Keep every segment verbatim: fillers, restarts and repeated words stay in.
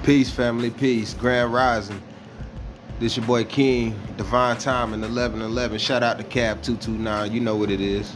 Peace, family, peace. Grand Rising. This your boy King, Divine Time in eleven eleven. Shout out to Cab two two nine. You know what it is.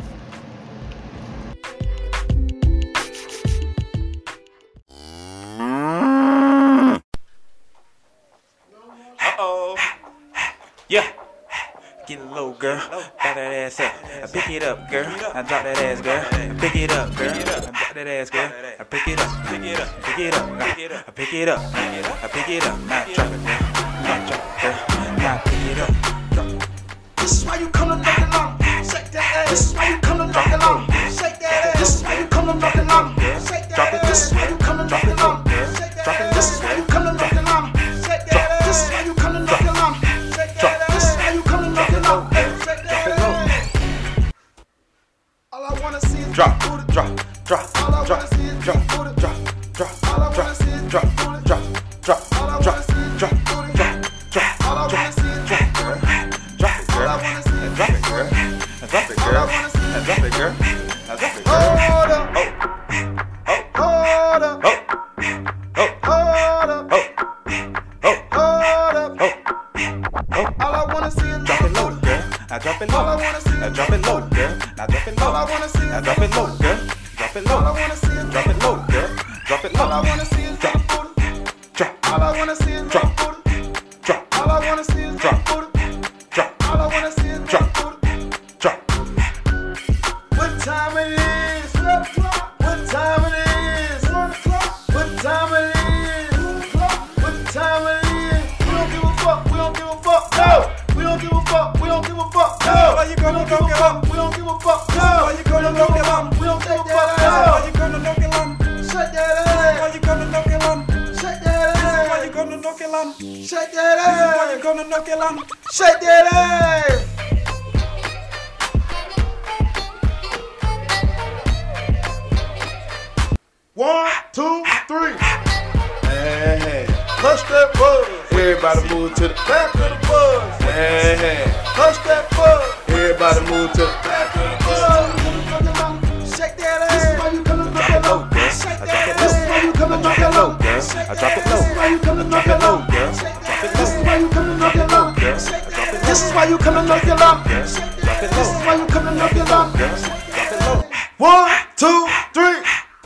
Uh-oh. Yeah. Get it low, girl. Back that ass up. I pick it up, girl. I drop that ass, girl. I pick it up, girl. I drop that ass, girl. I pick it up. Pick it up. Pick it up. I pick it up. I pick it up. Now drop it, girl. Now drop it, girl. Now pick it up. This is why you come to knock it long. Shake that ass. This is why you come to knock it long. Shake that ass. This is why you come to knock it long. Shake that ass. This is why you come to knock it long. Drop it. This is why you come to knock it long. Shake that ass. This is why you come to knock it long. Shake that ass. This is why you come to knock it long. Shake that ass. All I wanna see is drop, booty. drop, drop, All I drop, wanna see is drop, booty. drop, drop, All I wanna see is drop, booty. drop, drop, All I drop, wanna see is drop, booty. drop, drop, All I wanna see is drop, booty. drop it, girl. All I wanna see is Drop it, girl. Drop it, All I girl. wanna see is Drop it, girl. Drop it, girl. Hold up. Oh, Hold up. oh, oh, Hold up. oh, oh, Hold up. oh, oh. All I wanna see is Drop it low, booty. girl. Now drop it low. All I wanna see is Now drop it low, girl. Now drop it low. All I wanna see is Now drop it low, girl. Drop it low. All I wanna see is Drop it low, girl. Drop it low. All I wanna see is drop, booty. drop, All I wanna see is drop, booty. drop, All I wanna see is drop, booty. drop, All I wanna see is drop, booty. drop. What time it is? What time it is? What time it is? What time it is? We don't give a fuck. We don't give a fuck. No. We don't give a fuck. We don't give a fuck. No. Why you gonna knock it up? We don't give a fuck. No. Why you gonna knock it up? We don't give a fuck. Why No. you gonna knock it up? Shake that ass. Why you gonna knock it up? Shake that Why ass. you gonna knock it up? Shake that Why you ass. gonna knock it up? Shake that ass. One, two, three. Hey, push that buzz. Everybody move to the back of the buzz. Hey, push that buzz. Everybody move to the back of the buzz. Shake that ass. This is why you come to knock it low. Shake that ass. This is why you come to knock it low. I drop it low. This is why you come to knock it low. This is why you come to knock it low. This is why you come to knock it low. This is why you come to knock it low. Drop it low. One, two, three.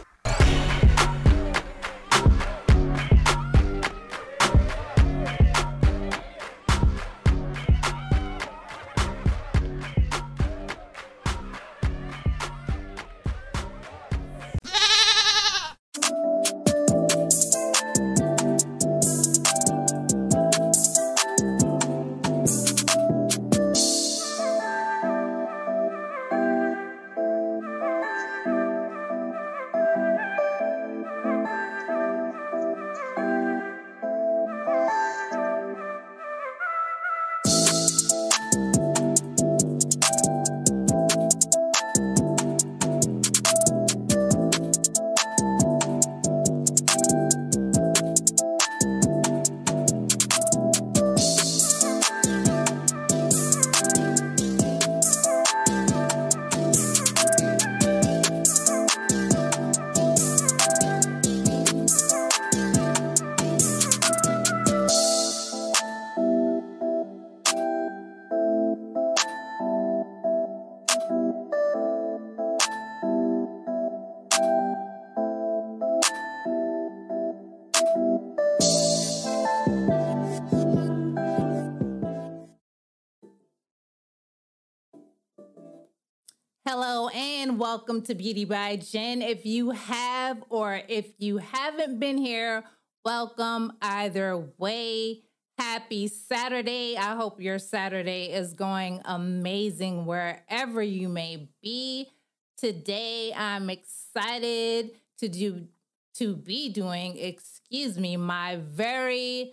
Hello and welcome to Beauty by Jen. If you have or if you haven't been here, welcome either way. Happy Saturday. I hope your Saturday is going amazing wherever you may be. Today I'm excited to do to be doing, excuse me, my very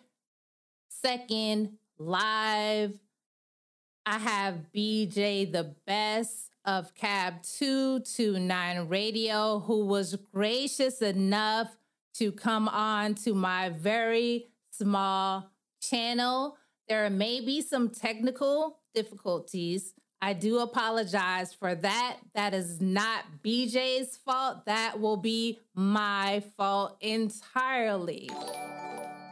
second live. I have B J the Best of Cab two two nine Radio, who was gracious enough to come on to my very small channel. There may be some technical difficulties. I do apologize for that. That is not B J's fault. That will be my fault entirely.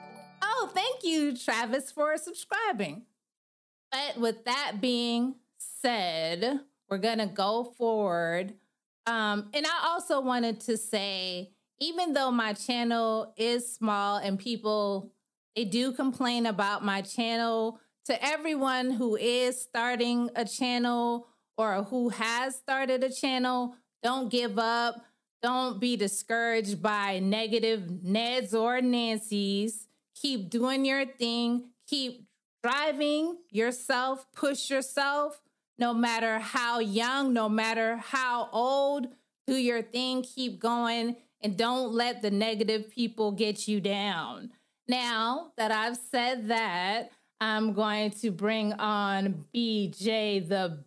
Oh, thank you, Travis, for subscribing. But with that being said, we're going to go forward. Um, and I also wanted to say, even though my channel is small and people, they do complain about my channel, to everyone who is starting a channel or who has started a channel, don't give up. Don't be discouraged by negative Neds or Nancys. Keep doing your thing. Keep driving yourself. Push yourself. No matter how young, no matter how old, do your thing. Keep going. And don't let the negative people get you down. Now that I've said that, I'm going to bring on B J the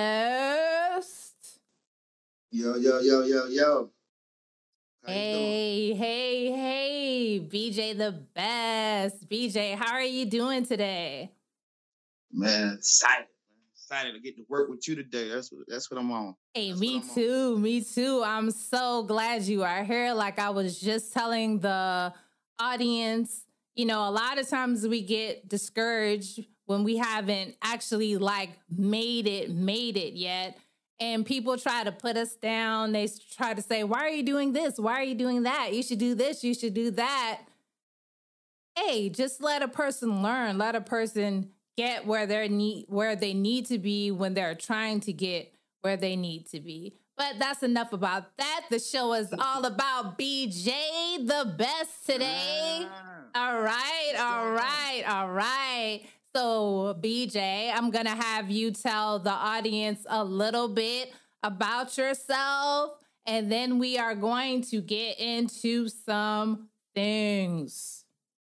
Best. Yo, yo, yo, yo, yo. How Hey, hey, hey, B J the Best. B J, how are you doing today? Man, excited. Man. Excited to get to work with you today. That's what that's what I'm on. Hey, that's me too, on. me too. I'm so glad you are here. Like I was just telling the audience, you know, a lot of times we get discouraged when we haven't actually like made it, made it yet. And people try to put us down. They try to say, why are you doing this? Why are you doing that? You should do this. You should do that. Hey, just let a person learn. Let a person get where they need where they need to be when they're trying to get where they need to be. But that's enough about that. The show is all about B J the Best today. All right, all right, all right. So, B J, I'm going to have you tell the audience a little bit about yourself, and then we are going to get into some things.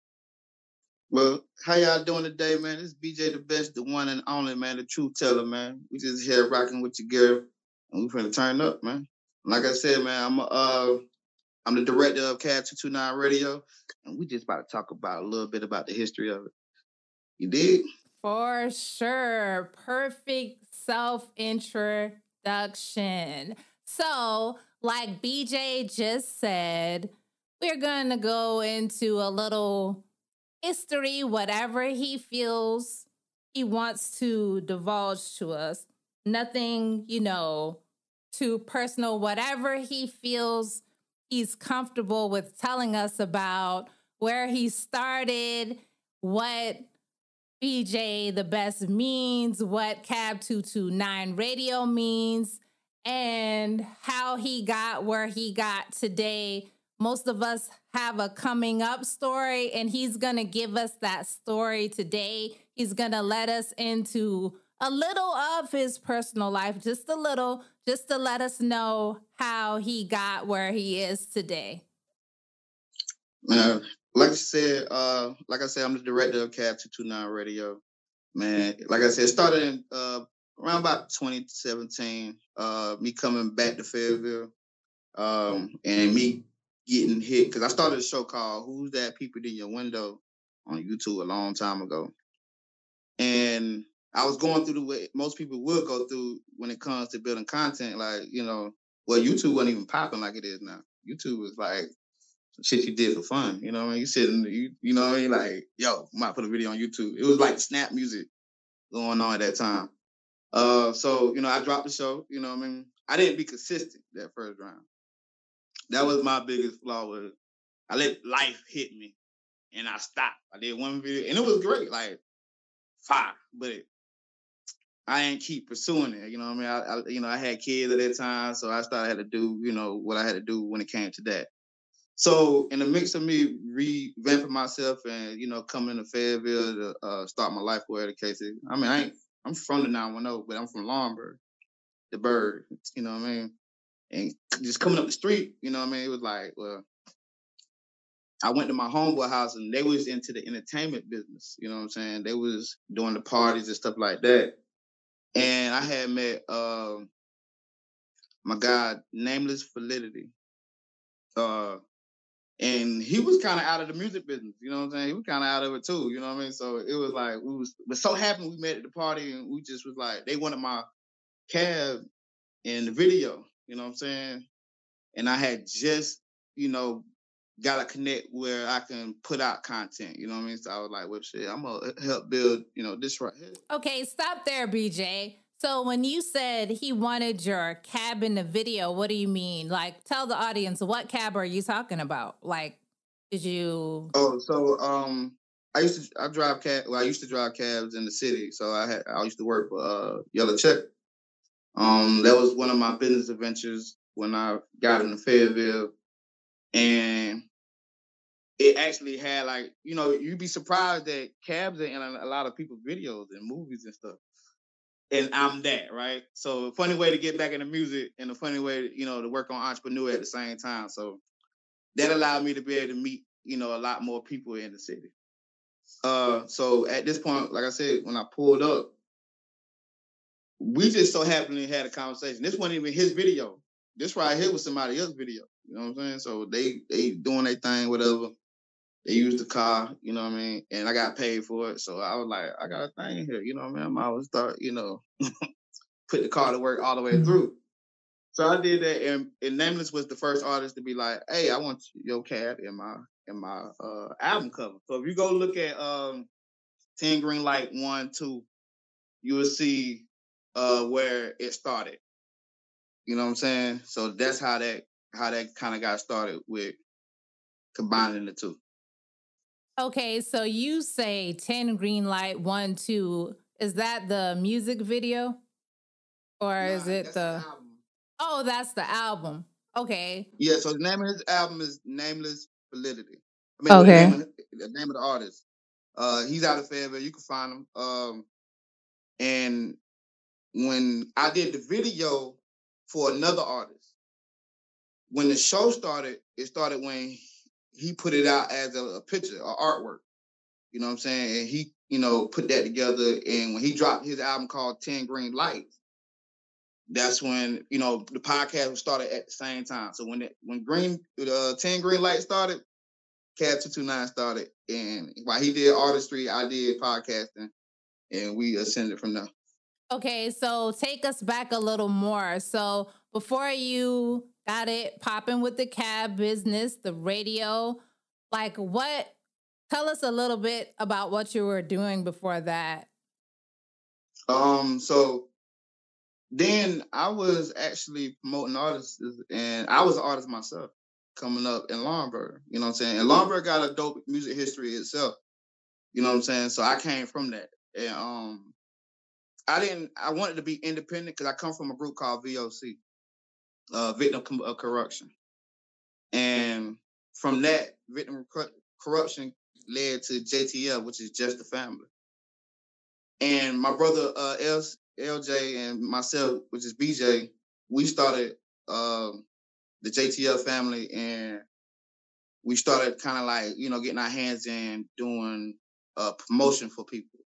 Well, how y'all doing today, man? This is B J the Best, the one and only, man, the truth teller, man. We just here rocking with your girl, and we finna turn up, man. Like I said, man, I'm a, uh, I'm the director of Cab two two nine Radio, and we just about to talk about a little bit about the history of it. You dig? For sure. Perfect self-introduction. So, like B J just said, we're going to go into a little history, whatever he feels he wants to divulge to us. Nothing, you know, too personal. Whatever he feels he's comfortable with telling us about, where he started, what B J the Best means, what Cab two two nine Radio means, and how he got where he got today. Most of us have a coming up story, and he's going to give us that story today. He's going to let us into a little of his personal life, just a little, just to let us know how he got where he is today. Uh, like I said, uh, like I said, I'm the director of Cab two two nine Radio. Man, like I said, it started in uh, around about twenty seventeen. Uh, me coming back to Fayetteville, um, and me getting hit because I started a show called "Who's That Peeping in Your Window" on YouTube a long time ago, and I was going through the way most people would go through when it comes to building content. Like, you know, well, YouTube wasn't even popping like it is now. YouTube was like shit you did for fun, you know what I mean? You sitting, you, you know what I mean? Like, yo, I might put a video on YouTube. It was like snap music going on at that time. Uh, so, you know, I dropped the show, you know what I mean? I didn't be consistent that first round. That was my biggest flaw with it. I let life hit me and I stopped. I did one video and it was great, like fire, but it, I ain't keep pursuing it, you know what I mean? I, I, you know, I had kids at that time, so I started had to do, you know, what I had to do when it came to that. So in the mix of me revamping myself and, you know, coming to Fayetteville to uh, start my life, whatever the case is. I mean, I ain't, I'm from the nine one zero, but I'm from Laurinburg, the bird, you know what I mean? And just coming up the street, you know what I mean? It was like, well, I went to my homeboy house and they was into the entertainment business, you know what I'm saying? They was doing the parties and stuff like that. And I had met uh, my guy, Nameless Validity. Uh, And he was kind of out of the music business, you know what I'm saying? He was kind of out of it too, you know what I mean? So it was like, we was, but so happy we met at the party and we just was like, they wanted my cab in the video, you know what I'm saying? And I had just, you know, got to connect where I can put out content. You know what I mean? So I was like, well, shit, I'm gonna help build, you know, this right here. Okay, stop there, B J. So when you said he wanted your cab in the video, what do you mean? Like, tell the audience, what cab are you talking about? Like, did you? Oh, so um, I used to I drive cab. Well, I used to drive cabs in the city. So I had I used to work for uh, Yellow Check. Um, that was one of my business adventures when I got into Fayetteville, and it actually had like, you know, you'd be surprised that cabs are in a, a lot of people's videos and movies and stuff. And I'm that, right? So a funny way to get back into music and a funny way, you know, to work on entrepreneur at the same time. So that allowed me to be able to meet, you know, a lot more people in the city. Uh, so at this point, like I said, when I pulled up, we just so happened to had a conversation. This wasn't even his video. This right here was somebody else's video. You know what I'm saying? So they they doing their thing, whatever. They used the car, you know what I mean? And I got paid for it. So I was like, I got a thing here, you know what I mean? I might always start, you know, put the car to work all the way through. So I did that, and, and Nameless was the first artist to be like, hey, I want your cab in my in my uh, album cover. So if you go look at um, ten Green Light one, two, you will see uh, where it started. You know what I'm saying? So that's how that how that kind of got started with combining the two. Okay, so you say ten Green Light one, two. Is that the music video? Or nah, is it the... the oh, that's the album. Okay. Yeah, so the name of his album is Nameless Validity. I mean, okay. the, name of, the name of the artist. Uh, he's out of Fayetteville. You can find him. Um, and when I did the video for another artist, when the show started, it started when he put it out as a, a picture, or artwork. You know what I'm saying? And he, you know, put that together. And when he dropped his album called ten Green Lights, that's when, you know, the podcast started at the same time. So when it, when Green uh, ten Green Lights started, Cab two two nine started. And while he did artistry, I did podcasting. And we ascended from there. Okay, so take us back a little more. So before you got it popping with the cab business, the radio, like what, tell us a little bit about what you were doing before that. Um, so then I was actually promoting artists, and I was an artist myself coming up in Laurinburg, you know what I'm saying? And Laurinburg got a dope music history itself, you know what I'm saying? So I came from that. And um, I didn't, I wanted to be independent because I come from a group called V O C, uh, Victim of Corruption. And from that, Victim of Corruption led to J T F, which is Just the Family. And my brother uh, L J and myself, which is B J, we started uh, the J T F family, and we started kind of like, you know, getting our hands in doing uh, promotion for people.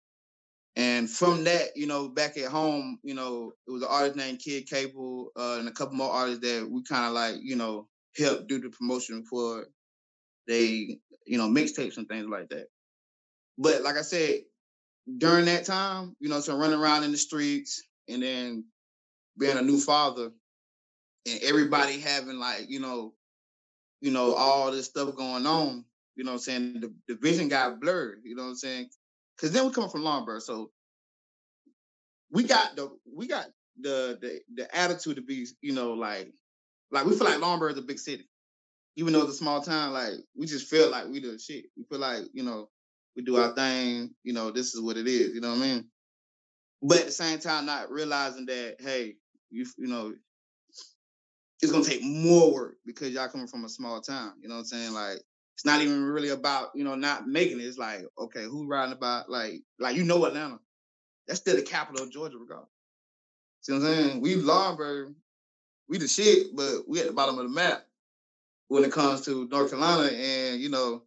And from that, you know, back at home, you know, it was an artist named Kid Cable uh, and a couple more artists that we kind of like, you know, helped do the promotion for they, you know, mixtapes and things like that. But like I said, during that time, you know, so running around in the streets and then being a new father and everybody having like, you know, you know, all this stuff going on, you know what I'm saying? The, the vision got blurred, you know what I'm saying? Because then we come from Laurinburg, so we got the we got the the the attitude to be, you know, like like we feel like Laurinburg is a big city, even though it's a small town. Like we just feel like we the shit. We feel like, you know, we do our thing. You know, this is what it is. You know what I mean? But at the same time, not realizing that, hey, you you know, it's gonna take more work because y'all coming from a small town. You know what I'm saying? Like. It's not even really about, you know, not making it. It's like, okay, who's riding about, like, like you know Atlanta. That's still the capital of Georgia, regardless. See what I'm saying? We Laurinburg, we the shit, but we at the bottom of the map when it comes to North Carolina. And, you know,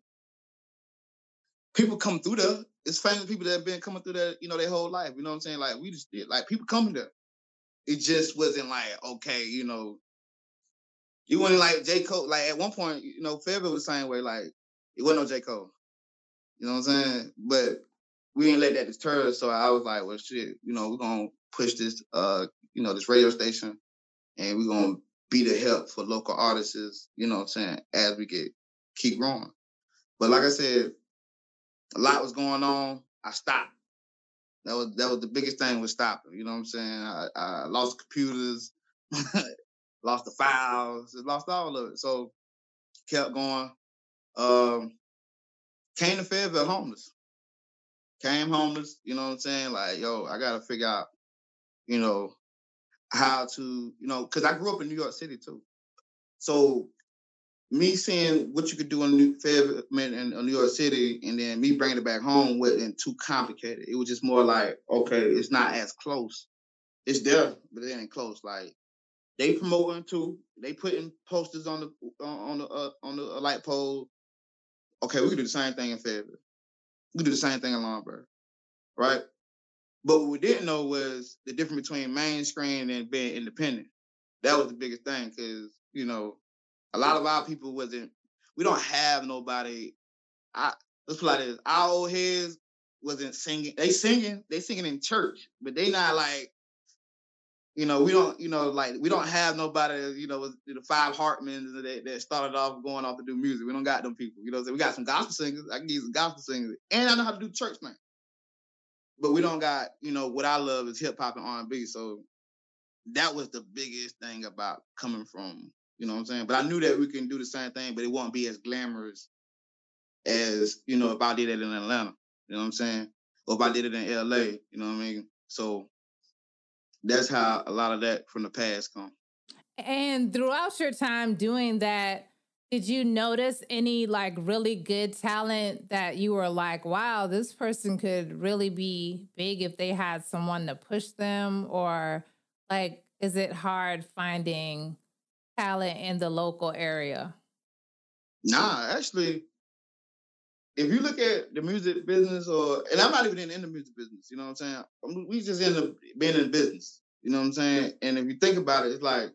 people come through there. It's famous people that have been coming through there, you know, their whole life. You know what I'm saying? Like, we just did. Like, people coming there. It just wasn't like, okay, you know, you wasn't like J. Cole. Like at one point, you know, Fayetteville was the same way. Like it wasn't no J. Cole. You know what I'm saying? But we didn't let that deter us. So I was like, well, shit, you know, we're gonna push this, uh, you know, this radio station, and we're gonna be the help for local artists. You know what I'm saying? As we get keep growing. But like I said, a lot was going on. I stopped. That was that was the biggest thing was stopping. You know what I'm saying? I, I lost computers, lost the files, lost all of it. So kept going. Um, came to Fayetteville homeless. Came homeless. You know what I'm saying? Like, yo, I gotta figure out, you know, how to, you know, because I grew up in New York City too. So me seeing what you could do in New, Fayetteville, in, in New York City, and then me bringing it back home wasn't too complicated. It was just more like, okay, it's not as close. It's there, but it ain't close. Like they promoting too. They putting posters on the on the uh, on the light pole. Okay, we can do the same thing in Fayetteville. We can do the same thing in Lombard, right? But what we didn't know was the difference between mainstream and being independent. That was the biggest thing, because, you know, a lot of our people wasn't, we don't have nobody. I let's put it like this. Our old heads wasn't singing. They singing, they singing in church, but they not like, you know, we don't, you know, like we don't have nobody, you know, the five Hartmans that, that started off going off to do music. We don't got them people. You know, so we got some gospel singers. I can give you some gospel singers, and I know how to do church things. But we don't got, you know, what I love is hip hop and R and B. So that was the biggest thing about coming from, you know what I'm saying? But I knew that we can do the same thing, but it won't be as glamorous as, you know, if I did it in Atlanta, you know what I'm saying? Or if I did it in L A, you know what I mean? So that's how a lot of that from the past come. And throughout your time doing that, did you notice any like really good talent that you were like, wow, this person could really be big if they had someone to push them? Or like, is it hard finding talent in the local area? Nah, actually, if you look at the music business, or, and I'm not even in, in the music business, you know what I'm saying? We just end up being in business, you know what I'm saying? And if you think about it, it's like,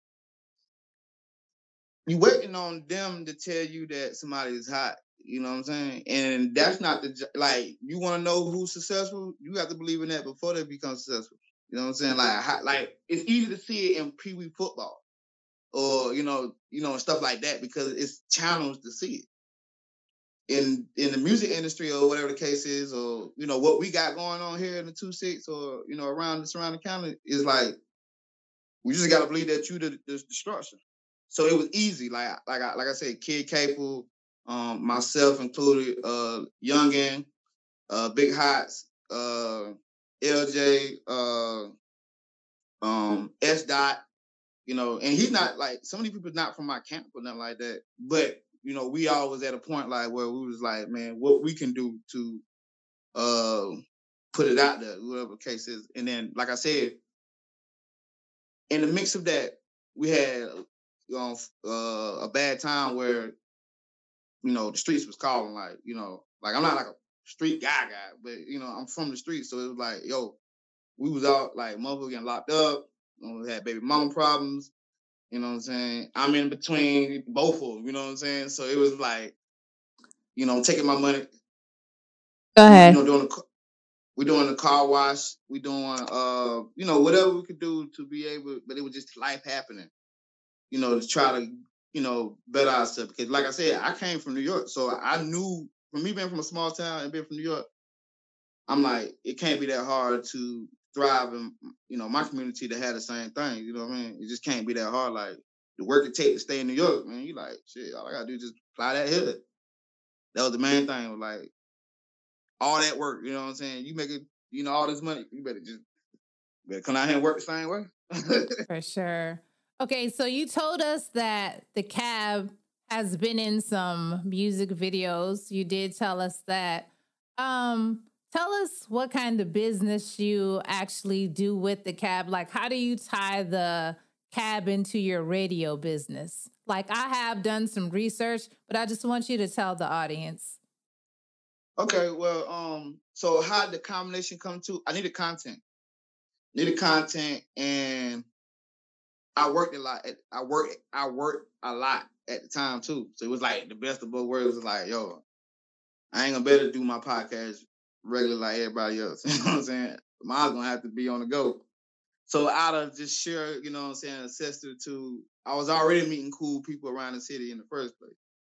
you waiting on them to tell you that somebody is hot, you know what I'm saying? And that's not the, like, you want to know who's successful, you have to believe in that before they become successful. You know what I'm saying? Like, like it's easy to see it in Pee Wee football, or, you know, you know, stuff like that, because it's channels to see it. In in the music industry, or whatever the case is, or, you know, what we got going on here in the two six, or, you know, around the surrounding county, is like, we just got to believe that you the, the, the structure. So it was easy. Like, like I, like I said, Kid Capel, um, myself included, uh, Youngin, uh, Big Hots, uh, L J, uh, um, S Dot, you know, and he's not like, some of these people not from my camp or nothing like that, but, you know, we all was at a point like where we was like, man, what we can do to uh, put it out there, whatever the case is. And then, like I said, in the mix of that, we had, you know, uh, a bad time where, you know, the streets was calling, like, you know, like I'm not like a street guy guy, but, you know, I'm from the streets. So it was like, yo, we was out like motherfuckers getting locked up. You know, we had baby mama problems. You know what I'm saying? I'm in between both of them, you know what I'm saying? So it was like, you know, taking my money. Go ahead. You know, doing the, we doing the car wash. We doing, uh, you know, whatever we could do to be able, but it was just life happening, you know, to try to, you know, better ourselves. Because like I said, I came from New York. So I knew, from me being from a small town and being from New York, I'm like, it can't be that hard to thrive in, you know, my community that had the same thing. You know what I mean? It just can't be that hard. Like, the work it takes to stay in New York, man, you like, shit, all I gotta do is just fly that hood. That was the main thing. Was like, all that work, you know what I'm saying? You make it, you know, all this money, you better just, you better come out here and work the same way. For sure. Okay, so you told us that the Cab has been in some music videos. You did tell us that. Um, tell us what kind of business you actually do with the Cab. Like, how do you tie the Cab into your radio business? Like, I have done some research, but I just want you to tell the audience. Okay, well, um, so how did the combination come to? I needed content. Needed content, and I worked a lot. At, I worked. I worked a lot at the time too. So it was like the best of both worlds. Was like, yo, I ain't gonna be able to do my podcast regular like everybody else. You know what I'm saying? Mine's gonna have to be on the go. So out of just sheer, you know what I'm saying, necessity to, I was already meeting cool people around the city in the first place.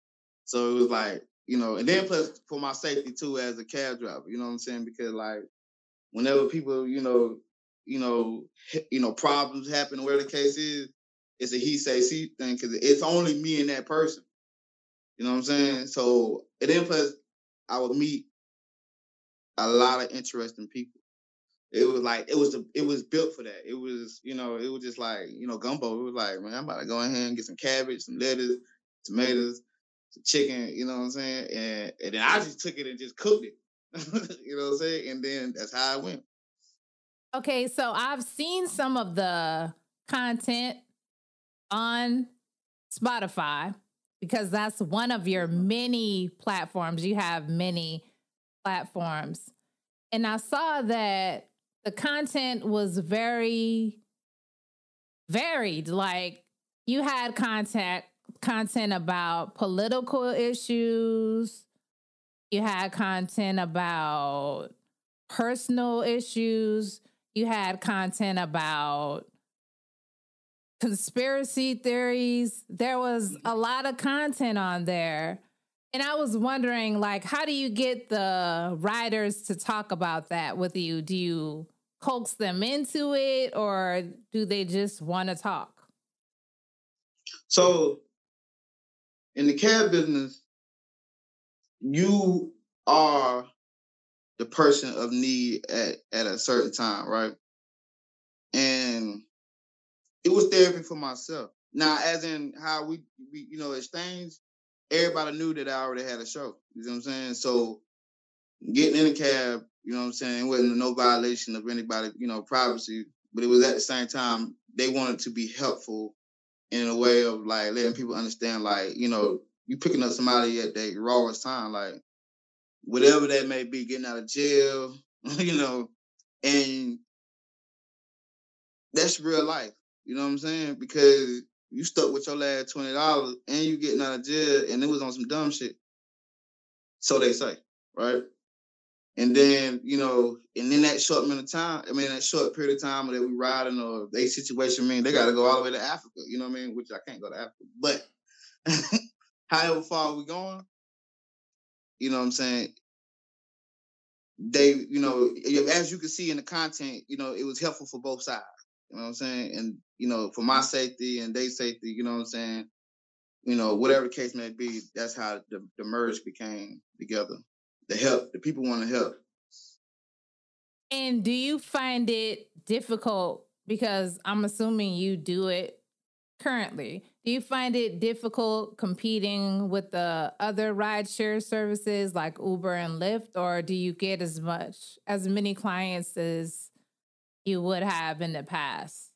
So it was like, you know, and then plus for my safety too as a cab driver, you know what I'm saying? Because like whenever people, you know, you know, you know, problems happen, whatever the case is, it's a he say she thing because it's only me and that person. You know what I'm saying? So and then plus I would meet a lot of interesting people. It was like it was a, it was built for that. It was, you know, it was just like, you know, gumbo. It was like, man, I'm about to go in here and get some cabbage, some lettuce, tomatoes, some chicken, you know what I'm saying? And and then I just took it and just cooked it. You know what I'm saying? And then that's how it went. Okay, so I've seen some of the content on Spotify because that's one of your many platforms. You have many platforms. And I saw that the content was very varied. Like you had content content about political issues. You had content about personal issues. You had content about conspiracy theories. There was a lot of content on there. And I was wondering, like, how do you get the writers to talk about that with you? Do you coax them into it or do they just want to talk? So in the cab business, you are the person of need at, at a certain time, right? And it was therapy for myself. Now, as in how we, we you know, exchanged, everybody knew that I already had a show. You know what I'm saying? So getting in a cab, you know what I'm saying, it wasn't no violation of anybody, you know, privacy, but it was at the same time, they wanted to be helpful in a way of like letting people understand, like, you know, you picking up somebody at their rawest time, like whatever that may be, getting out of jail, you know, and that's real life. You know what I'm saying? Because you stuck with your last twenty dollars and you getting out of jail and it was on some dumb shit. So they say, right? And then, you know, and in that short amount of time, I mean, that short period of time that we riding or they situation, I mean, they got to go all the way to Africa, you know what I mean? Which I can't go to Africa. But however far we going, you know what I'm saying? They, you know, as you can see in the content, you know, it was helpful for both sides. You know what I'm saying? And, you know, for my safety and their safety, you know what I'm saying? You know, whatever the case may be, that's how the, the merge became together. The help, the people want to help. And do you find it difficult, because I'm assuming you do it currently, do you find it difficult competing with the other rideshare services like Uber and Lyft, or do you get as much, as many clients as you would have in the past?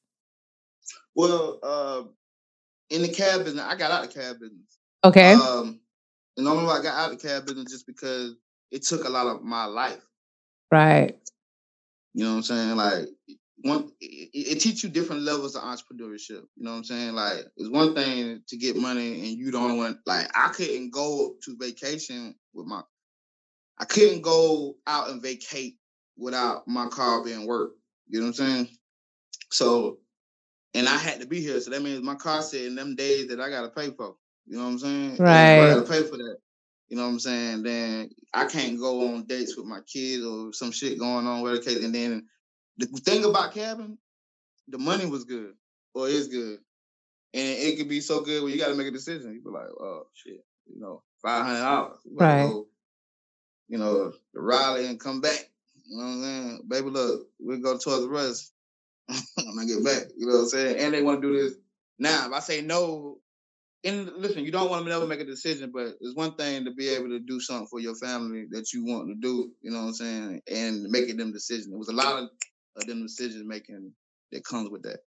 Well, uh, in the cab business, I got out of the cab business. Okay. Um, and only I got out of the cab business just because it took a lot of my life. Right. You know what I'm saying? Like, one, it, it teaches you different levels of entrepreneurship. You know what I'm saying? Like, it's one thing to get money and you don't want, like, I couldn't go to vacation with my, I couldn't go out and vacate without my car being worked. You know what I'm saying? So, and I had to be here. So that means my car said in them days that I got to pay for. You know what I'm saying? Right. And if I got to pay for that, you know what I'm saying? Then I can't go on dates with my kids or some shit going on, whatever case. And then the thing about cabbing, the money was good or is good. And it could be so good where you got to make a decision. You be like, oh, shit, you know, five hundred dollars. Right. Go, you know, to Raleigh and come back. You know what I'm saying? Baby, look, we'll go towards the rest when I get back. You know what I'm saying? And they want to do this. Now, if I say no, and listen, you don't want to never make a decision, but it's one thing to be able to do something for your family that you want to do, you know what I'm saying, and making them decisions. It was a lot of, of them decision making that comes with that.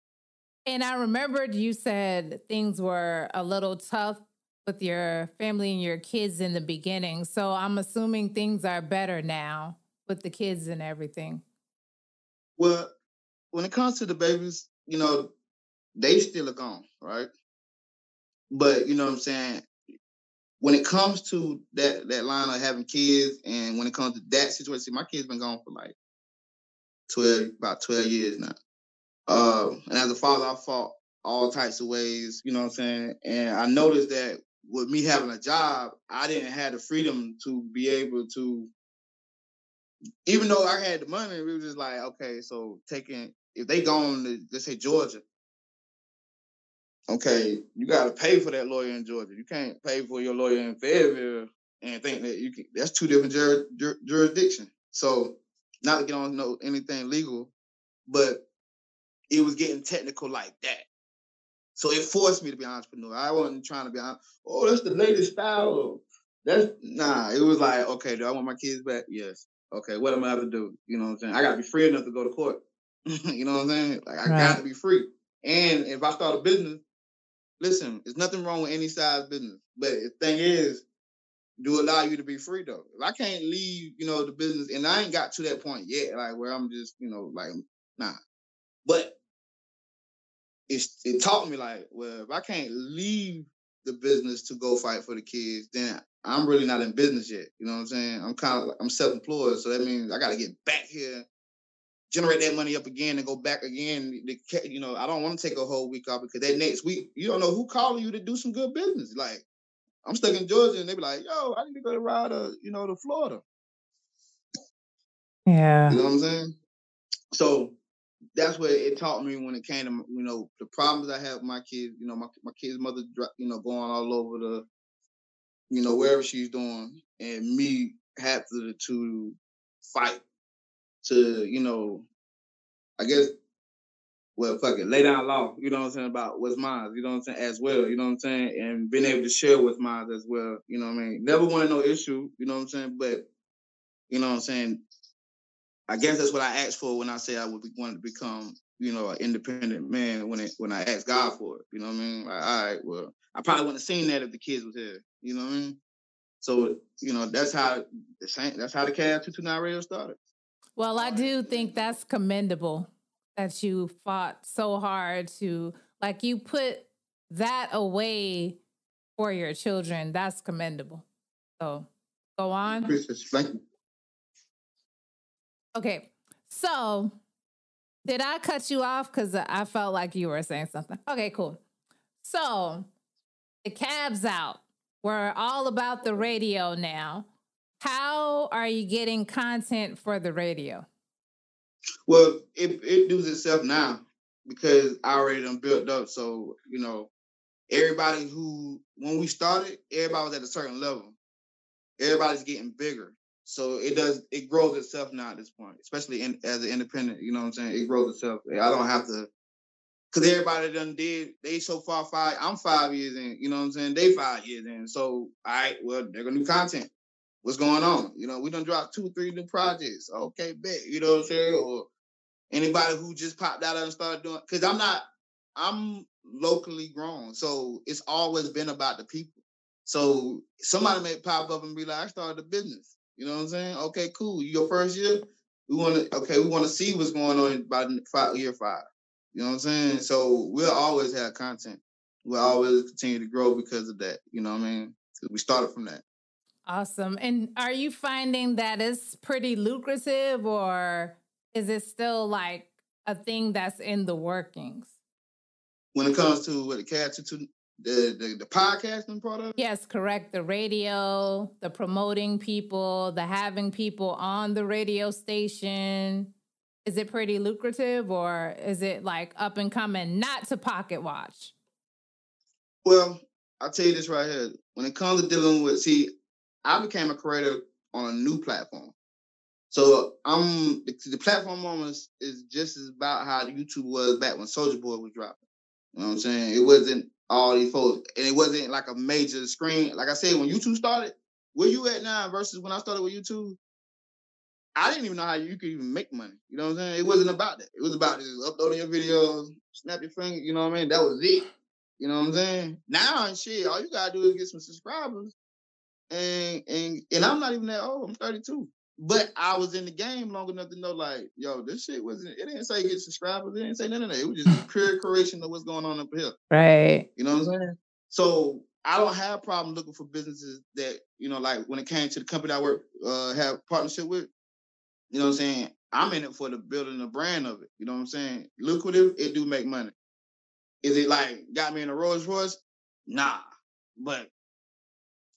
And I remembered you said things were a little tough with your family and your kids in the beginning. So I'm assuming things are better now with the kids and everything. Well, when it comes to the babies, you know, they still are gone, right? But, you know what I'm saying, when it comes to that that line of having kids and when it comes to that situation, my kids been gone for like twelve, about twelve years now. Uh, and as a father, I fought all types of ways, you know what I'm saying? And I noticed that with me having a job, I didn't have the freedom to be able to, even though I had the money, we were just like, okay, so taking, if they gone to, let's say, Georgia, okay, you got to pay for that lawyer in Georgia. You can't pay for your lawyer in Fayetteville and think that you can, that's two different jur, jur, jurisdictions. So, not to get on no anything legal, but it was getting technical like that. So it forced me to be an entrepreneur. I wasn't trying to be, oh, that's the latest style. That's, nah, it was like, okay, do I want my kids back? Yes. Okay, what am I have to do? You know what I'm saying? I got to be free enough to go to court. You know what I'm saying? Like, I right. got to be free. And if I start a business, listen, there's nothing wrong with any size business. But the thing is, do allow you to be free, though. If I can't leave, you know, the business, and I ain't got to that point yet, like, where I'm just, you know, like, nah. But It's, it taught me like, well, if I can't leave the business to go fight for the kids, then I'm really not in business yet. You know what I'm saying? I'm kind of, I'm self-employed, so that means I got to get back here, generate that money up again, and go back again. You know, I don't want to take a whole week off because that next week, you don't know who calling you to do some good business. Like, I'm stuck in Georgia, and they be like, yo, I need to go to ride, to, you know, to Florida. Yeah. You know what I'm saying? So that's what it taught me when it came to, you know, the problems I have with my kids. You know, my my kid's mother, you know, going all over the, you know, wherever she's doing, and me have to, to fight to, you know, I guess, well, fuck it, lay down law, you know what I'm saying, about what's mine, you know what I'm saying, as well, you know what I'm saying, and being able to share what's mine as well, you know what I mean. Never wanted no issue, you know what I'm saying, but, you know what I'm saying, I guess that's what I asked for when I said I would be, wanted to become, you know, an independent man when it, when I asked God for it. You know what I mean? Like, all right, well, I probably wouldn't have seen that if the kids was here. You know what I mean? So, you know, that's how the same, that's how the C A B two two nine radio started. Well, I do think that's commendable that you fought so hard to, like, you put that away for your children. That's commendable. So, go on. Thank you. Okay, so did I cut you off? Because I felt like you were saying something. Okay, cool. So the cab's out. We're all about the radio now. How are you getting content for the radio? Well, it, it does itself now because I already done built up. So, you know, everybody who, when we started, everybody was at a certain level. Everybody's getting bigger. So it does, it grows itself now at this point, especially in, as an independent, you know what I'm saying? It grows itself. I don't have to, because everybody done did, they so far five, I'm five years in, you know what I'm saying? They five years in. So, all right, well, they're going to do content. What's going on? You know, we done dropped two, three new projects. Okay, bet, you know what I'm saying? Or anybody who just popped out and started doing, because I'm not, I'm locally grown. So it's always been about the people. So somebody may pop up and be like, I started a business. You know what I'm saying? Okay, cool. Your first year, we want to. Okay, we want to see what's going on by five, year five. You know what I'm saying? So we'll always have content. We'll always continue to grow because of that. You know what I mean? We started from that. Awesome. And are you finding that it's pretty lucrative, or is it still like a thing that's in the workings? When it comes to what the cat to The, the the podcasting product? Yes, correct. The radio, the promoting people, the having people on the radio station. Is it pretty lucrative, or is it like up and coming, not to pocket watch? Well, I'll tell you this right here. When it comes to dealing with, see, I became a creator on a new platform. So I'm the, the platform is, is just as about how YouTube was back when Soulja Boy was dropping. You know what I'm saying? It wasn't all these folks, and it wasn't like a major screen. Like I said, when YouTube started, where you at now versus when I started with YouTube, I didn't even know how you could even make money. You know what I'm saying? It wasn't about that. It was about just uploading your videos, snap your finger, you know what I mean? That was it. You know what I'm saying? Now, shit, all you gotta do is get some subscribers, and and and I'm not even that old. I'm thirty-two. But I was in the game long enough to know, like, yo, this shit wasn't, it didn't say get subscribers. It didn't say none of that. It was just pure creation of what's going on up here. Right. You know what I'm saying? So I don't have a problem looking for businesses that, you know, like when it came to the company I work, uh, have partnership with, you know what I'm saying? I'm in it for the building the brand of it. You know what I'm saying? Lucrative, it do make money. Is it like got me in a Rolls Royce? Nah. But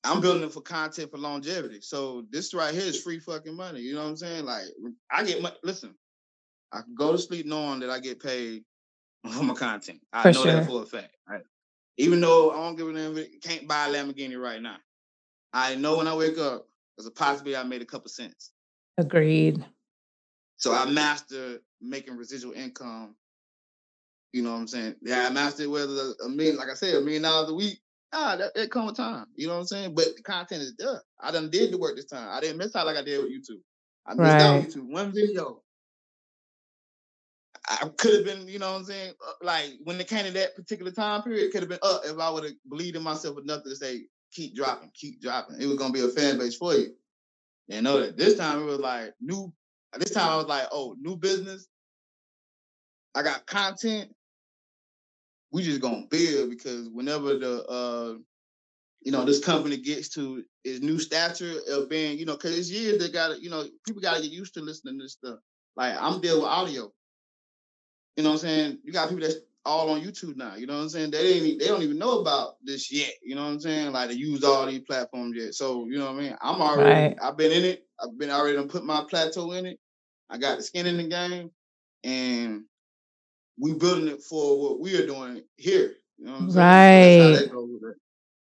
I'm building it for content for longevity. So this right here is free fucking money. You know what I'm saying? Like I get my listen. I can go to sleep knowing that I get paid for my content. I For know sure. that for a fact. Right? Even though I don't give a damn, can't buy a Lamborghini right now. I know when I wake up, there's a possibility I made a couple cents. Agreed. So I mastered making residual income. You know what I'm saying? Yeah, I mastered whether a million, like I said, a million dollars a week. Ah, that, that come with time. You know what I'm saying? But the content is there. I done did the work this time. I didn't miss out like I did with YouTube. I missed out Right. with YouTube. One video. I could have been, you know what I'm saying? Uh, Like when it came to that particular time period, it could have been up if I would have believed in myself enough to say, keep dropping, keep dropping. It was gonna be a fan base for you. You know that this time it was like new. This time I was like, oh, new business. I got content. We just gonna build because whenever the uh, you know, this company gets to its new stature of being, you know, because it's years they got to, you know, people got to get used to listening to this stuff. Like I'm dealing with audio. You know what I'm saying? You got people that's all on YouTube now. You know what I'm saying? They didn't, they don't even know about this yet. You know what I'm saying? Like they use all these platforms yet. So you know what I mean? I'm already, Right. I've been in it. I've been already done put my plateau in it. I got the skin in the game, and we building it for what we are doing here. You know what I'm saying? So that's how Right. that goes with it.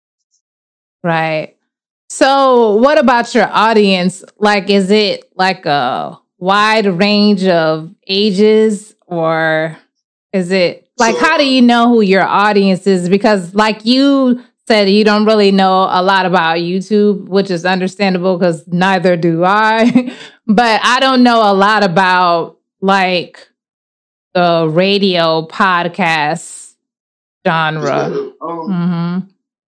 Right. So, what about your audience? Like, is it like a wide range of ages, or is it like, So how do uh, you know who your audience is? Because, like you said, you don't really know a lot about YouTube, which is understandable because neither do I. But I don't know a lot about like the radio podcast genre. yeah, um, Mm-hmm.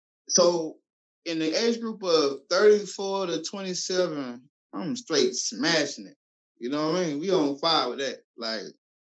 so in the age group of thirty-four to twenty-seven, I'm straight smashing it. You know what I mean? We on fire with that. Like,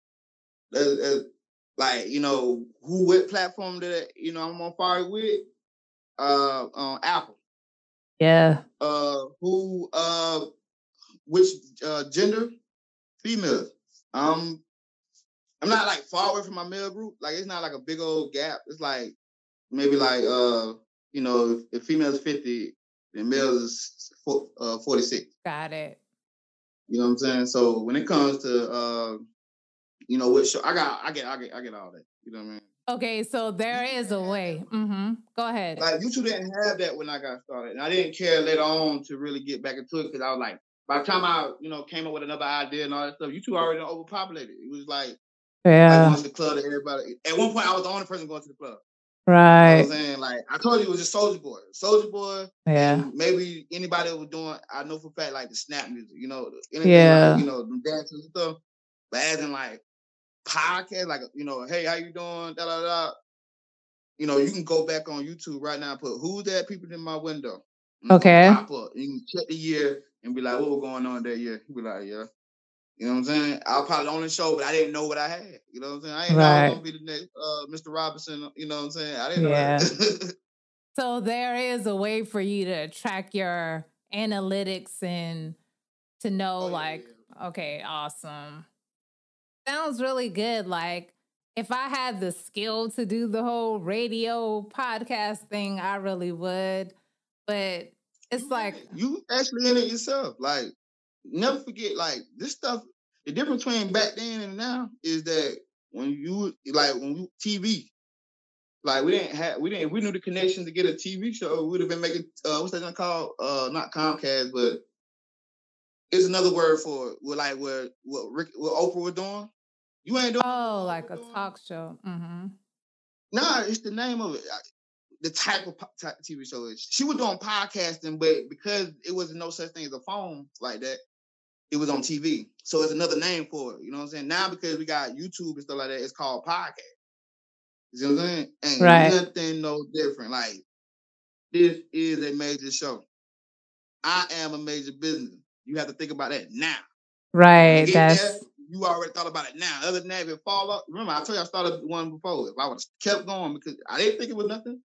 that, that, like you know, who what platform that you know I'm on fire with? Uh, on Apple. Yeah. Uh, who? Uh, which uh gender? Female. Um, I'm not like far away from my male group. Like it's not like a big old gap. It's like maybe like uh, you know, if, if female is fifty, then male is four, uh, forty-six. Got it. You know what I'm saying? So when it comes to uh, you know, what show I got, I get, I get, I get all that. You know what I mean? Okay, so there is a way. Mm-hmm. Go ahead. Like YouTube didn't have that when I got started, and I didn't care later on to really get back into it because I was like, by the time I, you know, came up with another idea and all that stuff, YouTube already overpopulated. It was like, Yeah. like going to the club to everybody. At one point, I was the only person going to the club. Right. You know what I'm saying? Like I told you, it was just Soulja Boy, Soulja Boy. Yeah. And maybe anybody that was doing, I know for a fact, like the snap music. You know, anything Yeah. like, you know, the dances and stuff. But as in like podcast, like you know, hey, how you doing? Da da da. You know, you can go back on YouTube right now and put who's that people in my window. And it's gonna Okay. pop up. You can check the year and be like, what was going on that year? You be like, yeah. You know what I'm saying? I was probably the only show, but I didn't know what I had. You know what I'm saying? I didn't know I was Right. gonna be the next uh, Mister Robinson. You know what I'm saying? I didn't know Yeah. that. So there is a way for you to track your analytics and to know, Oh, yeah, like, yeah. okay, awesome. Sounds really good. Like, if I had the skill to do the whole radio podcast thing, I really would. But it's You like, right. You actually in it yourself. Like, never forget, like this stuff. The difference between back then and now is that when you like when you T V, like we didn't have we didn't if we knew the connection to get a T V show, we would have been making uh what's that gonna call? Uh not Comcast, but it's another word for it. What like what what Rick what Oprah was doing. You ain't doing oh, what like Oprah a doing. talk show. Mm-hmm. Nah, it's the name of it. The type of po- type T V show is. She was doing podcasting, but because it was no such thing as a phone like that, it was on T V. So it's another name for it. You know what I'm saying? Now because we got YouTube and stuff like that, it's called podcast. You see what I'm saying? Ain't Right. nothing no different. Like this is a major show. I am a major business. You have to think about that now. When Right. you get there, That's you already thought about it now. Other than that, if it fall up, remember I told you I started one before. If I would have kept going because I didn't think it was nothing.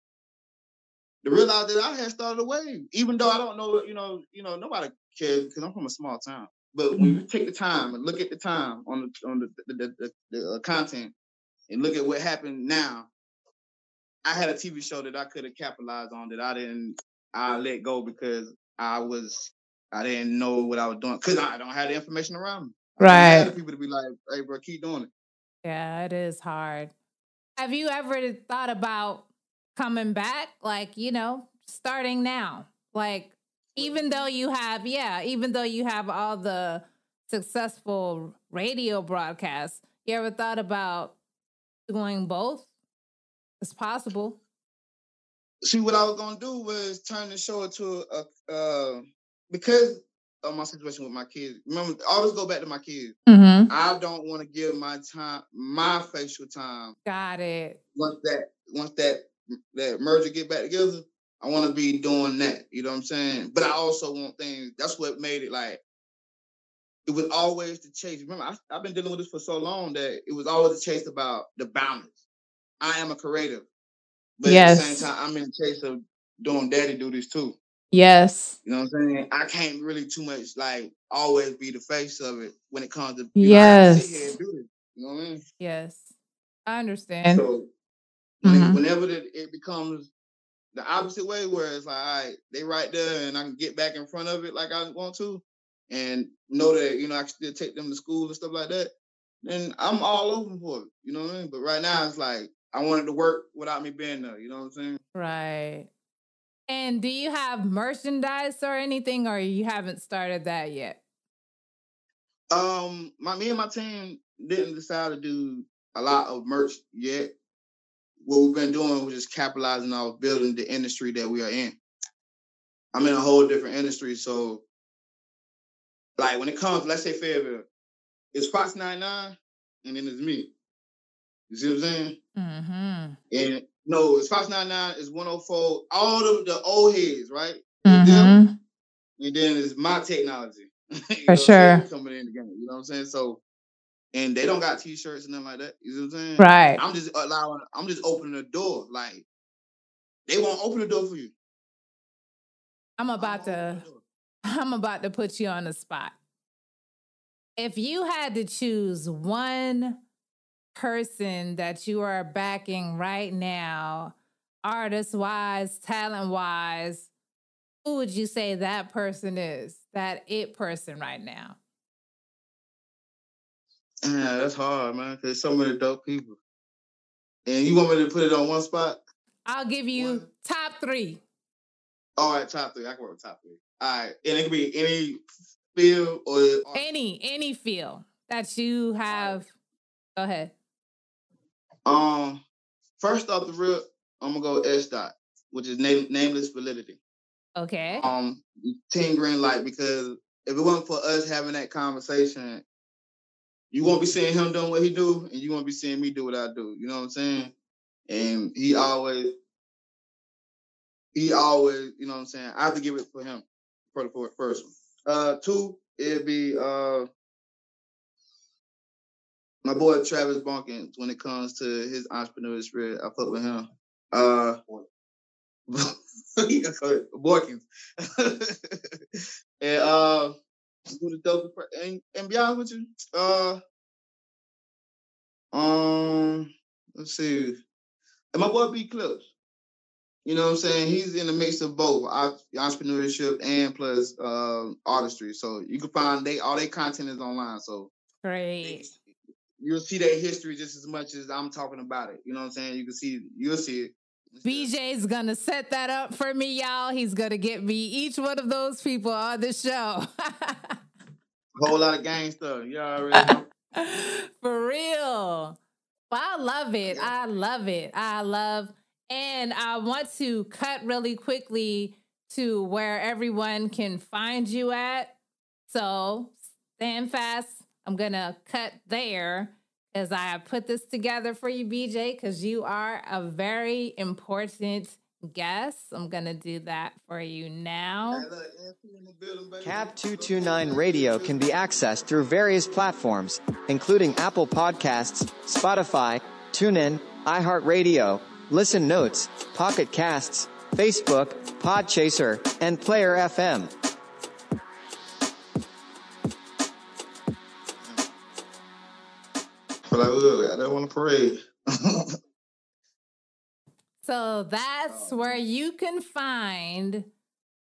To realize that I had started a wave, even though I don't know, you know, you know, nobody cares because I'm from a small town. But when you take the time and look at the time on the on the the, the, the, the uh, content and look at what happened now, I had a T V show that I could have capitalized on that I didn't I let go because I was I didn't know what I was doing because I don't have the information around me. I Right. didn't have the people to be like, "Hey, bro, keep doing it." Yeah, it is hard. Have you ever thought about coming back? Like, you know, starting now. Like, even though you have, yeah, even though you have all the successful radio broadcasts, you ever thought about doing both? It's possible. See, what I was gonna do was turn the show into a uh, because of my situation with my kids. Remember, I always go back to my kids. Mm-hmm. I don't want to give my time, my facial time. Got it. Once that, once that that merger get back together, I want to be doing that. You know what I'm saying? But I also want things. That's what made it like. It was always the chase. Remember, I, I've been dealing with this for so long that it was always the chase about the balance. I am a creative, but Yes. at the same time, I'm in the chase of doing daddy duties too. Yes. You know what I'm saying? I can't really too much like always be the face of it when it comes to you Yes. know, I have to sit here and do this. You know what I mean? Yes. I understand. So when Mhm. it, whenever the, it becomes the opposite way, where it's like, all right, they right there, and I can get back in front of it like I want to, and know that you know I can still take them to school and stuff like that, then I'm all open for it. You know what I mean? But right now, it's like I wanted to work without me being there. You know what I'm saying? Right. And do you have merchandise or anything, or you haven't started that yet? Um, my me and my team didn't decide to do a lot of merch yet. What we've been doing was just capitalizing off building the industry that we are in. I'm in a whole different industry, so like when it comes, let's say Fayetteville, it's Fox ninety-nine, and then it's me. You see what I'm saying? Mm-hmm. And no, it's Fox ninety-nine, it's one oh four, all of the old heads, right? Mm-hmm. Them, and then it's my technology. you For know what I'm sure. saying? Coming in the game, you know what I'm saying? So, and they don't got t-shirts and nothing like that. You know what I'm saying? Right. I'm just allowing, I'm just opening the door. Like, they won't open the door for you. I'm about to I'm about to put you on the spot. If you had to choose one person that you are backing right now, artist-wise, talent-wise, who would you say that person is? That it person right now? Yeah, that's hard, man, because so many dope people. And you want me to put it on one spot? I'll give you One. top three. All right, top three. I can work with top three. All right. And it can be any field or... or Any, any feel that you have. Go ahead. Um, first off the rip, I'm going to go S-Dot, which is name, Nameless Validity. Okay. Um, Team Green Light, because if it wasn't for us having that conversation, you won't be seeing him doing what he do, and you won't be seeing me do what I do. You know what I'm saying? And he always, he always, you know what I'm saying? I have to give it for him for the for the first one. Uh, two, it'd be uh my boy Travis Bonkins when it comes to his entrepreneurial spirit. I fuck with him. Uh, Boykins. and uh, who the dope and, and be honest with you, uh, um, let's see, and my boy B Clips. You know what I'm saying? He's in the mix of both entrepreneurship and plus uh, artistry. So you can find they all their content is online. So great. You'll see their history just as much as I'm talking about it. You know what I'm saying? You can see, you'll see it. B J's gonna set that up for me, y'all. He's gonna get me each one of those people on the show. A whole lot of gang stuff. You already know. For real. Well, I love it. I love it. I love, and I want to cut really quickly to where everyone can find you at. So stand fast. I'm going to cut there as I put this together for you, B J, because you are a very important guest. I'm going to do that for you now. Cab two two nine Radio can be accessed through various platforms, including Apple Podcasts, Spotify, TuneIn, iHeartRadio, Listen Notes, Pocket Casts, Facebook, Podchaser, and Player F M. But like, look, I don't want to parade. So that's where you can find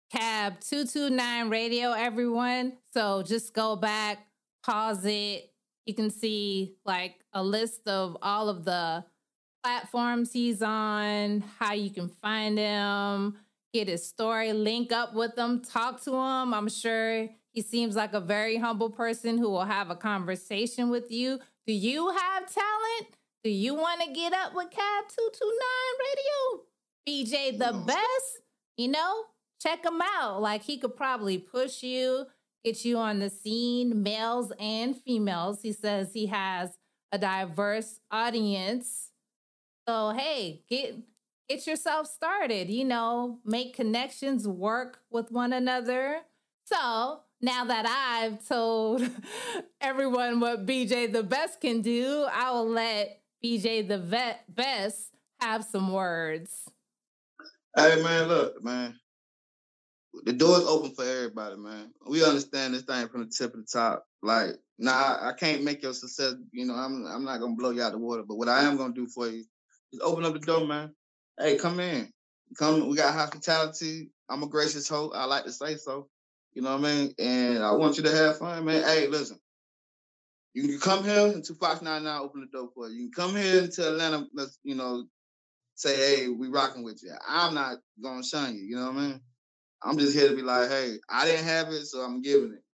Cab two two nine Radio, everyone. So just go back, pause it. You can see like a list of all of the platforms he's on, how you can find him, get his story, link up with him, talk to him. I'm sure he seems like a very humble person who will have a conversation with you. Do you have talent? Do you want to get up with Cab two two nine Radio? B J the best, you know? Check him out. Like, he could probably push you, get you on the scene, males and females. He says he has a diverse audience. So, hey, get get yourself started, you know, make connections, work with one another. So, now that I've told everyone what B J the best can do, I will let B J the vet best have some words. Hey, man, look, man. The door's open for everybody, man. We understand this thing from the tip of the top. Like, nah, I, I can't make your success. You know, I'm I'm not gonna blow you out the water. But what I am gonna do for you is open up the door, man. Hey, come in. Come. We got hospitality. I'm a gracious host. I like to say so. You know what I mean? And I want you to have fun, man. Hey, listen. You can come here into Fox ninety-nine, open the door for you. You can come here into Atlanta, let's, you know, say, hey, we rocking with you. I'm not gonna shun you. You know what I mean? I'm just here to be like, hey, I didn't have it, so I'm giving it.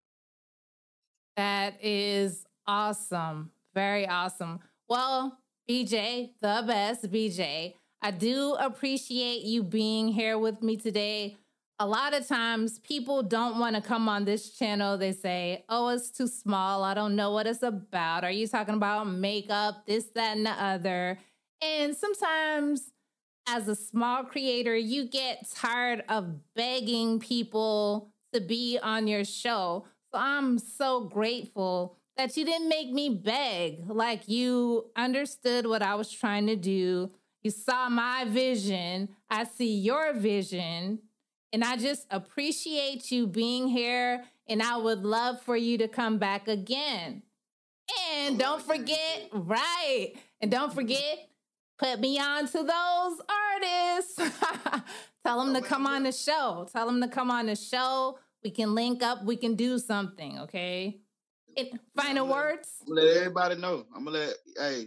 That is awesome. Very awesome. Well, B J, the best, B J, I do appreciate you being here with me today. A lot of times people don't want to come on this channel. They say, oh, it's too small. I don't know what it's about. Are you talking about makeup, this, that, and the other? And sometimes as a small creator, you get tired of begging people to be on your show. So I'm so grateful that you didn't make me beg. Like, you understood what I was trying to do. You saw my vision. I see your vision. And I just appreciate you being here. And I would love for you to come back again. And don't forget, right. And don't forget, put me on to those artists. Tell them to come on the show. Tell them to come on the show. We can link up. We can do something, okay? It, final words? I'm gonna let everybody know. I'm gonna let, hey,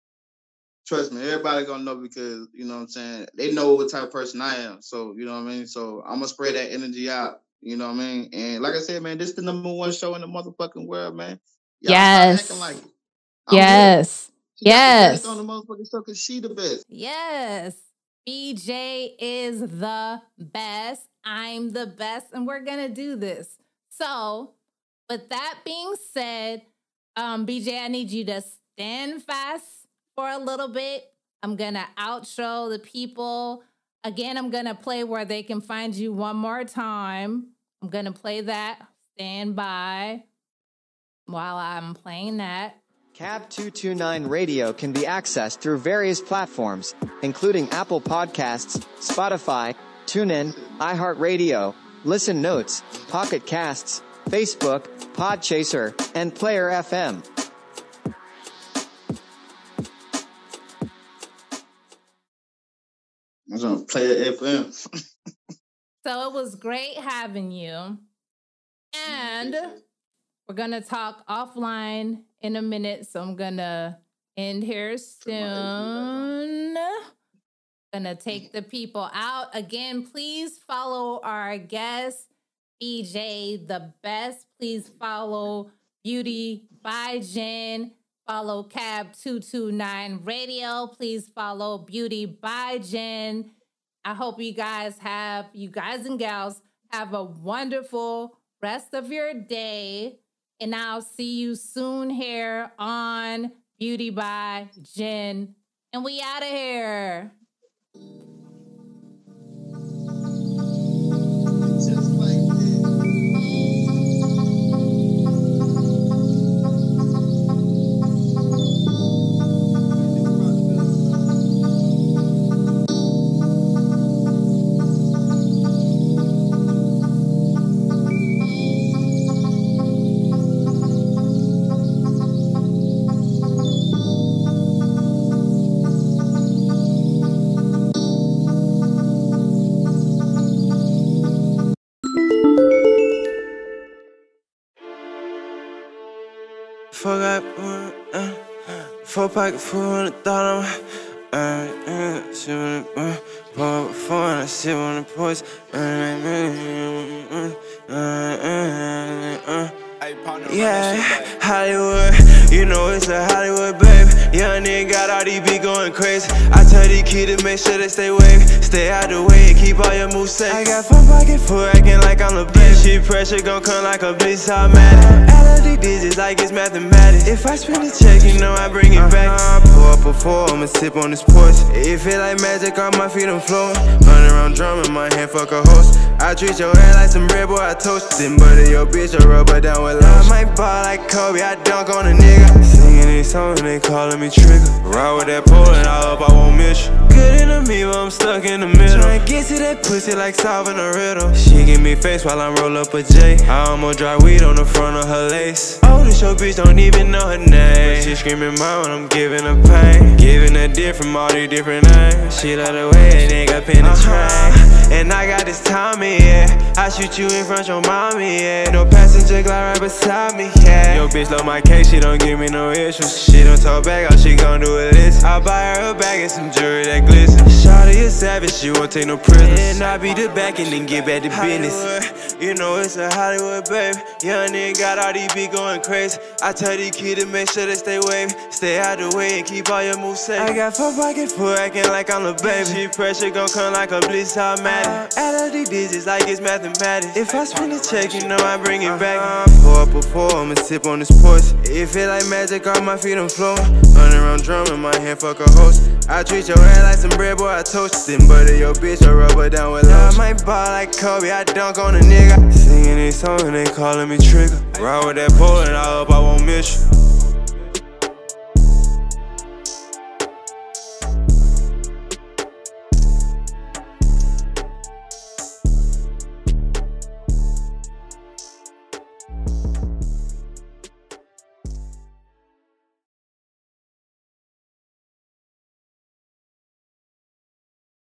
trust me, everybody gonna know because, you know what I'm saying, they know what type of person I am. So, you know what I mean? So I'm gonna spread that energy out. You know what I mean? And like I said, man, this is the number one show in the motherfucking world, man. Y'all yes. acting like it. I'm yes. Here. Yes. On the motherfucking show because she the best. Yes. B J is the best. I'm the best. And we're going to do this. So, with that being said, um, B J, I need you to stand fast for a little bit. I'm going to outro the people. Again, I'm going to play where they can find you one more time. I'm going to play that. Stand by while I'm playing that. Cab two two nine Radio can be accessed through various platforms, including Apple Podcasts, Spotify, TuneIn, iHeartRadio, Listen Notes, Pocket Casts, Facebook, Podchaser, and Player F M. I was on Player F M. So it was great having you. And we're going to talk offline in a minute. So I'm going to end here soon. Going to take the people out. Again, please follow our guest, B J the best. Please follow Beauty by Jen. Follow Cab two two nine Radio. Please follow Beauty by Jen. I hope you guys have, you guys and gals, have a wonderful rest of your day. And I'll see you soon here on Beauty by Jen. And we out of here. Just like Fuck I, uh, uh, four pocket full on the thought I'm, uh, uh, sit on the, uh, pull up a phone, I sit on the porch, uh, uh, uh, uh, uh, yeah, Hollywood, you know it's a Hollywood, baby. Young nigga got all these beats going crazy. I tell these kids to make sure they stay wavy. Stay out the way and keep all your moves safe. I got four pocket full acting like I'm the baby. Shit pressure gon' come like a blitz automatic. Add up these digits like it's mathematics. If I spend a check, you know I bring it back. I pour up a four, I'ma sip on this porch. It feel like magic on my feet, I'm flowing. Hundred round drum in my hand, fuck a host. I treat your hair like some bread, boy, I toast. Then butter your bitch, I rub her down with lotion. I might ball like Kobe, I dunk on a nigga. Singing these songs, they calling me Trigger. Ride with that pole and I hope I won't miss you. Good in me, but I'm stuck in the middle. Tryna get to that pussy like solving a riddle. She give me face while I roll up a J. I almost dry weed on the front of her lace. Oh, this your bitch don't even know her name, but she screaming mine when I'm giving her pain. Giving her dick from all these different names. She love the way a nigga penetrate. uh-huh. And I got this Tommy, yeah. I shoot you in front your mommy, yeah. No passenger glide right beside me, yeah. Yo, bitch love my cake, she don't give me no issues. She don't talk back, all she gon' do is listen. I buy her a bag and some jewelry that glisten. Shawty a savage, she won't take no prisoners. And I be the back and then get back to business. Hollywood, you know it's a Hollywood, baby. Young nigga got all these beats going crazy. I tell these kids to make sure they stay wavy. Stay out the way and keep all your moves safe. I got four pockets full acting like I'm the baby. Shit pressure gon' come like a blitz automatic. Add up these digits like it's mathematics. If I spend a check, you know I bring it back. I pour up a four, I'ma sip on this porch. It feel like magic on my feet, I'm flowing. Hundred round drum in my hand, fuck a host. I treat your hair like some bread, boy, I toast. Then butter your bitch, I rub her down with lotion. I might ball like Kobe, I dunk on a nigga. Singing these songs and they calling me Trigger. Ride with that pole and I hope I won't miss you.